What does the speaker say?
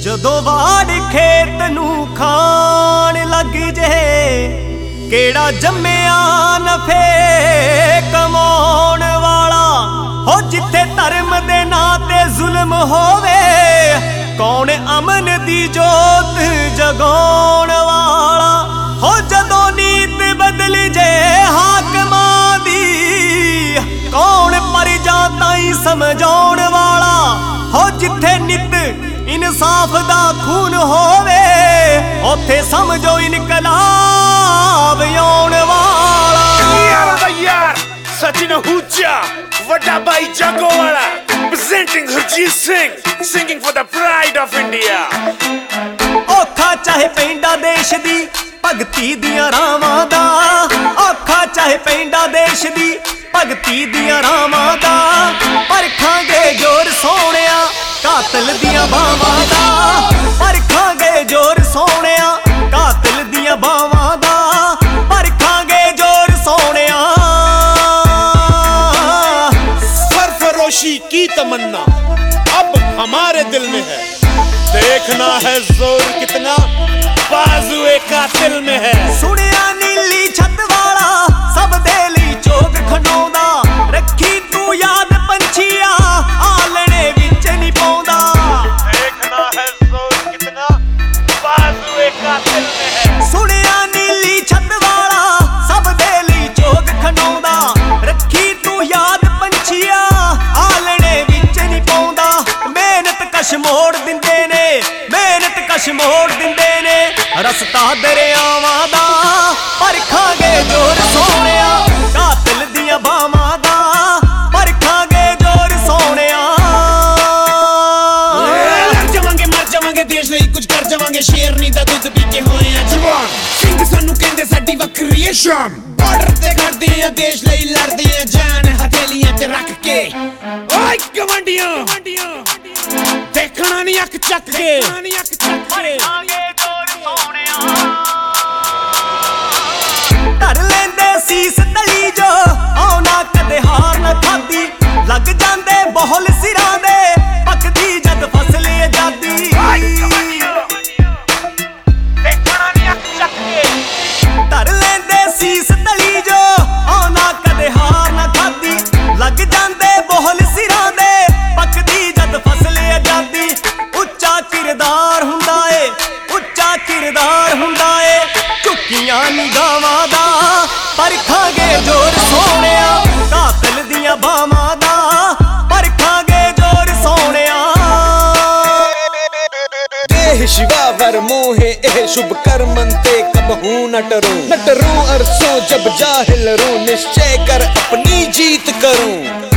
ਜਦੋਂ ਵਾੜ ਖੇਤ ਨੂੰ ਖਾਣ ਲੱਗ ਜੇ ਕਿਹੜਾ ਜੰਮਿਆ ਨਫੇ ਕਮਾਉਣ ਵਾਲਾ ਹੋ ਜਿੱਥੇ ਧਰਮ ਦੇ ਨਾਂ ਤੇ ਜ਼ੁਲਮ ਹੋਵੇ ਕੌਣ ਅਮਨ ਦੀ ਜੋਤ ਜਗਾਉਣ ਵਾਲਾ ਹੋ ਜਦੋਂ ਨੀਤ ਬਦਲ ਜੇ ਹਾਕਮਾਂ ਦੀ ਕੌਣ ਪਰਜਾ ਤਾਈਂ ਸਮਝਾਉਣ ਵਾਲਾ ਹੋ ਜਿੱਥੇ ਨਿਤ इंसाफ दा खून होवे ओथे समझो इनकलाब आउण वाला यार सचिन आहूजा वड्डा भाई जागोवाला presenting Harjeet Singh singing for the pride of India औखा चाहे पेंडा देश दी भगती दियां रावां दा औखा चाहे पेंडा देश दी भगती दियां रावां दा परखांगे जोर सोहणिया कातिल दियां बावां दा परखांगे जोर सोहणिया कातिल दियां बावां दा परखांगे जोर सोहणिया सरफरोशी की तमन्ना अब हमारे दिल में है देखना है जोर कितना बाजुए कातिल में है सुनिया नीली छत वाला सब दे लई चोग खंडोंदा रखी तू याद पंछिया आलणे विच नहीं पाउंदा देखना है जोर कितना बाजुए कातिल में है सुनिया नीली छत वाला सब दे लई चोग खंडोंदा रखी तू याद पंछिया आलणे विच नहीं पाउंदा मेहनत कश मोड़ दिंदे ने मेहनत कश मोड़ दिंदे ने रस्ता दरियावां दा परखांगे जोर सोहणिया कातिल दियां बावां दा परखांगे जोर सोहणिया लड़ जावांगे मर जावांगे देश लई कुछ कर जावांगे शेरनी दा दुध पी के होए आ जवान सिंह सानू कहंदे साडी वखरी है शान बॉर्डर ते खड़दे आ देश लई लड़दे आ जान हथेलियां ते रख के ओए गवंडियां देखना नहीं अख चक के परखांगे जोर सोहणिया धर लेंदे सीस तली जो आउना कदे हार न खादी लग जांदे बहुल सिरां दे पकदी जद फसल आजादी धर लेंदे सीस तली जो आउना कदे हार न खादी लग जांदे बहुल सिरां दे पकदी जद फसल आजादी उच्चा किरदार हुंदा ए उच्चा किरदार हुंदा ए झुकियां निगाहां दा परखांगे जोर सोहणिया कातिल दियां बावां दा परखांगे जोर सोहणिया देह शिवावर मोहे एह शुभ कर्मन ते कबहू न डरूं अरसों जब जाहिल रू निश्चय कर अपनी जीत करूं